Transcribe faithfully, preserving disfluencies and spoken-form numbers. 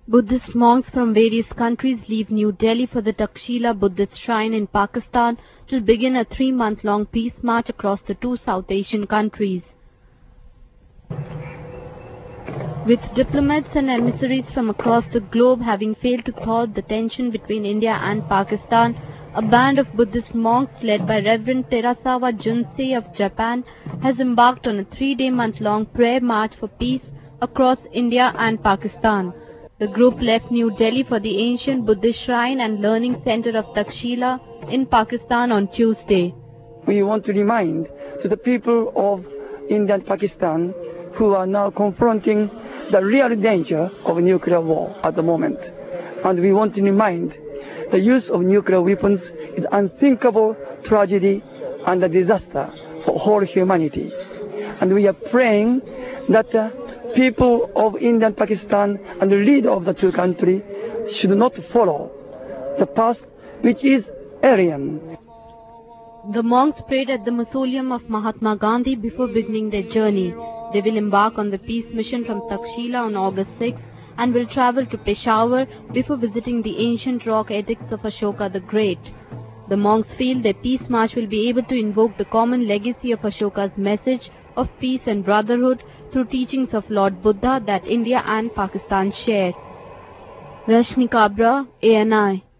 Buddhist monks from various countries leave New Delhi for the Takshila Buddhist shrine in Pakistan to begin a three-month-long peace march across the two South Asian countries. With diplomats and emissaries from across the globe having failed to thaw the tension between India and Pakistan, a band of Buddhist monks led by Reverend Terasawa Junsei of Japan has embarked on a three-day month-long prayer march for peace across India and Pakistan. The group left New Delhi for the ancient Buddhist shrine and learning center of Takshila in Pakistan on Tuesday. We want to remind to the people of India and Pakistan who are now confronting the real danger of nuclear war at the moment. And we want to remind the use of nuclear weapons is unthinkable tragedy and a disaster for whole humanity. And we are praying that the people of India and Pakistan and the leader of the two countries should not follow the path which is alien. The monks prayed at the mausoleum of Mahatma Gandhi before beginning their journey. They will embark on the peace mission from Takshila on August sixth and will travel to Peshawar before visiting the ancient rock edicts of Ashoka the Great. The monks feel their peace march will be able to invoke the common legacy of Ashoka's message of peace and brotherhood through teachings of Lord Buddha that India and Pakistan share. Rashmi Kabra, A N I